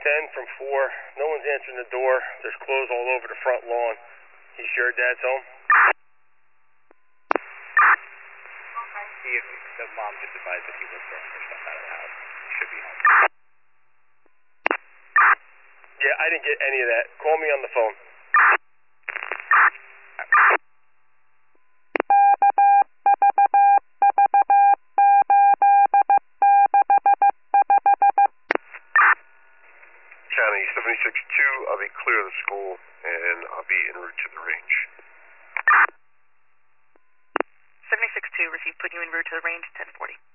10 from 4. No one's answering the door. There's clothes all over the front lawn. You sure Dad's home? See if the mom just advised that he was throwing her stuff out of the house. He should be home. Yeah, I didn't get any of that. Call me on the phone. County 76-2, I'll be clear of the school, and I'll be en route to the range. 76-2, received, put you en route to the range, 1040.